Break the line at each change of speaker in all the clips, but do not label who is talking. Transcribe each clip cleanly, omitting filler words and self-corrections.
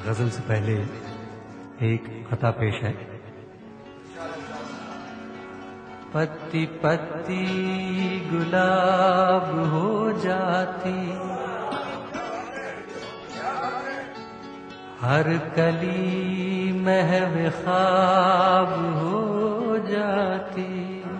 गजल से पहले एक खता पेश है। पत्ती पत्ती गुलाब हो जाती, हर कली महव ख्वाब हो जाती।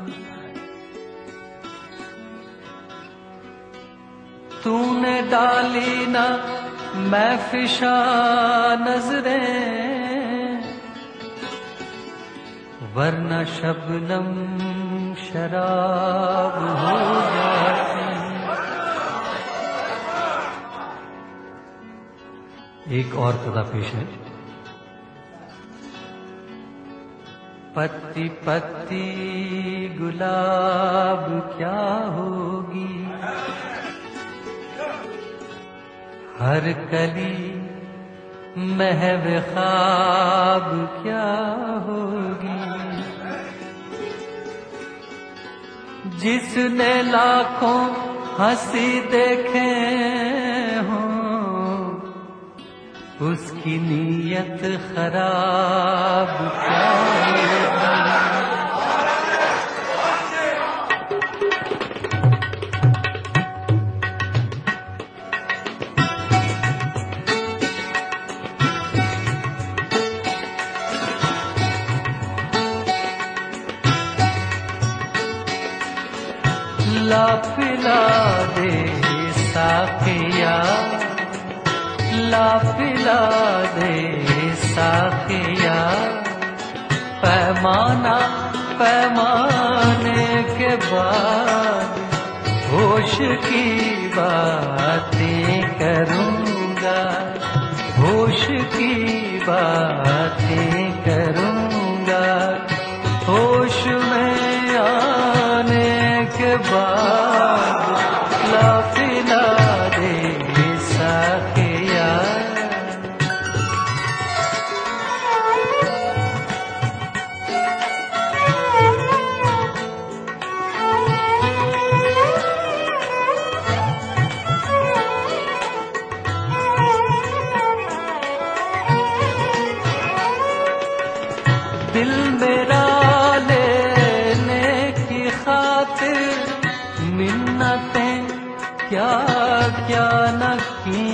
तूने डाली ना महफिशा नजरें, वरना शबनम शराब हो जाती। एक और कथा पेश है। पत्ती पत्ती गुलाब क्या होगी, हर कली महव ख्वाब क्या होगी। जिसने लाखों हंसी देखे हों, उसकी नीयत खराब क्या होगी। ला पिला दे साखिया, ला पिला दे साखिया, पैमाना पैमाने के बाद होश की बातें करूँगा, होश की बातें करूँगा। होश में आने के बाद ला पिला दे साखिया। दिल मेरा लेने की खातिर मिन्नतें क्या क्या न की।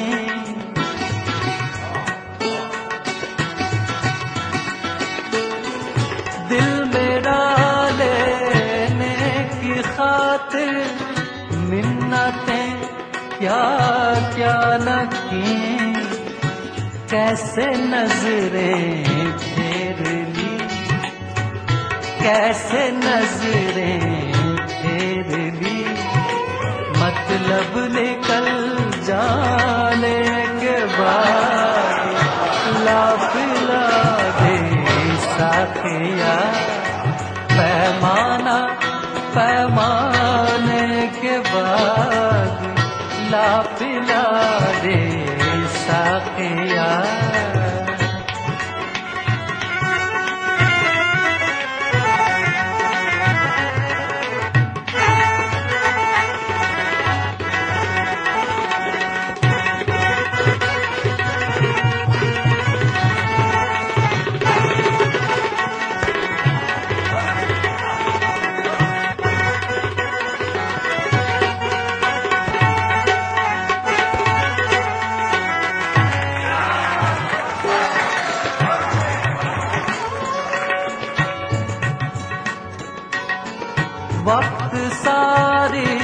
दिल मेरा लेने की खातिर मिन्नतें क्या क्या न की। कैसे नजरें फेर ली, कैसे नजरें फेर ली, मतलब निकल जाने के बाद ला पिला दे साखिया। पैमाना पैमाने के बाद ला पिला दे साखिया। वक्त सारी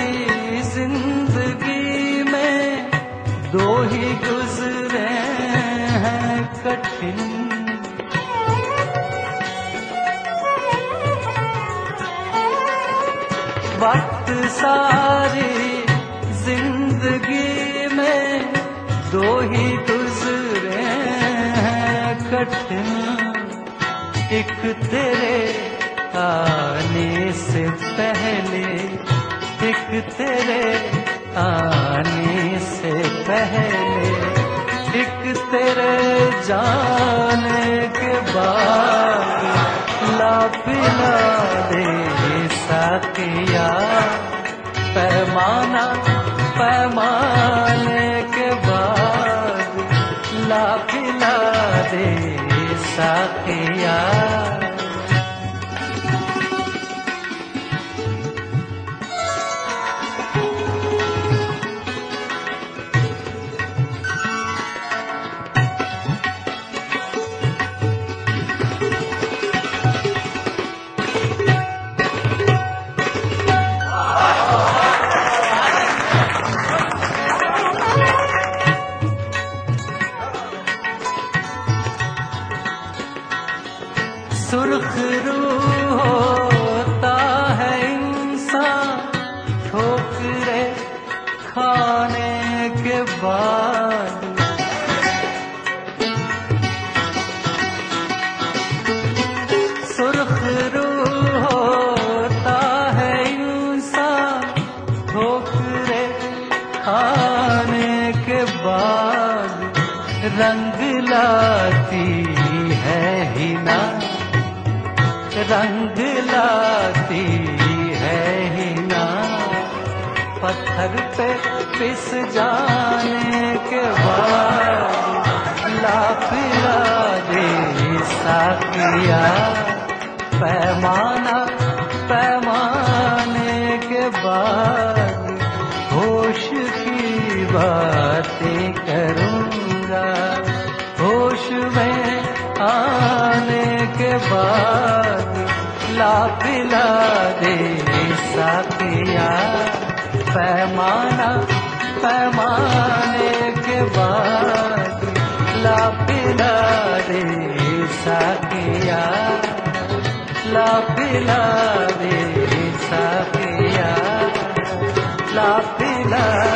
जिंदगी में दो ही गुजरे हैं कठिन। वक्त सारी जिंदगी में दो ही गुजरे हैं कठिन। एक तेरे आने से पहले, एक तेरे आने से पहले, एक तेरे जाने के बाद ला पिला दे साखिया। पैमाना पैमाने के बाद ला पिला ठोकरे खाने के बाद सुर्ख रूह होता है इंसान ठोकरे खाने के बाद रंग लाती है हिना रंग लाती है हिना पत्थर पे पिस जाने के बाद ला पिला दे साकिया पैमाना पैमाने के बाद होश की बातें करूँगा होश में आने के बाद ला पिला दे साकिया पैमाना पैमाने के बाद ला पिला दे साकिया ला पिला दे साकिया ला पिला